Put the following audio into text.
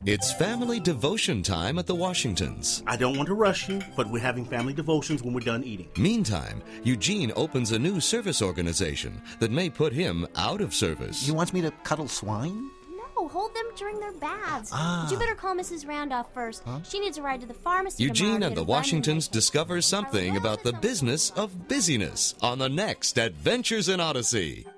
It's family devotion time at the Washingtons. I don't want to rush you, but we're having family devotions when we're done eating. Meantime, Eugene opens a new service organization that may put him out of service. He wants me to cuddle swine? No, hold them during their baths. But you better call Mrs. Randolph first. Huh? She needs a ride to the pharmacy Eugene tomorrow and to the get a run Washingtons in. discover something about the business of busyness on the next Adventures in Odyssey.